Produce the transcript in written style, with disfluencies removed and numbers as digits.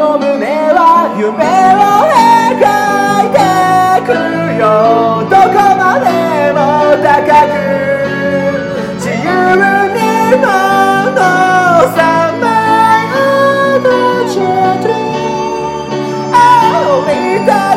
の胸は夢を描いてくよ、どこまでも高く自由に戻さないあのチェットリー降りた